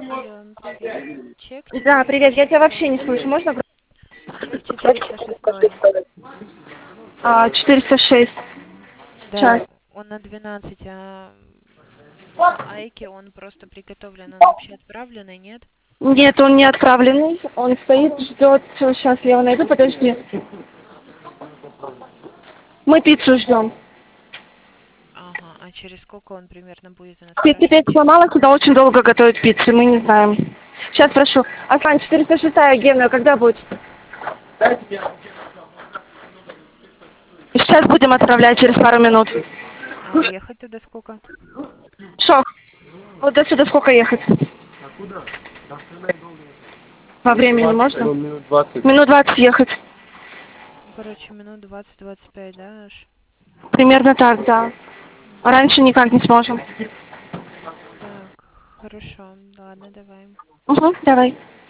Алло, привет. Чек Да, привет, я тебя 406. вообще не слышу. Можно? Чек 406. 406. Сейчас. Да, он на 12, а на Айке он просто приготовлен. Он вообще отправленный, нет? Нет, он не отправленный. Он стоит, ждет. Сейчас я его найду, подожди. Мы пиццу ждем. Ага, а через сколько он примерно будет? Она Пицца спрашивает теперь через... сломалась, сюда очень долго готовят пиццу, мы не знаем. Сейчас прошу. Аслан, 406 Гена, когда будет? Сейчас будем отправлять через пару минут. А ехать туда сколько? Шок. Вот до сюда сколько ехать? Во времени можно? Минут 20. Минут 20 ехать. Ну, короче, минут 20-25, да, аж? Примерно так, да. А раньше никак не сможем. Так, хорошо, ладно, давай. Угу, давай.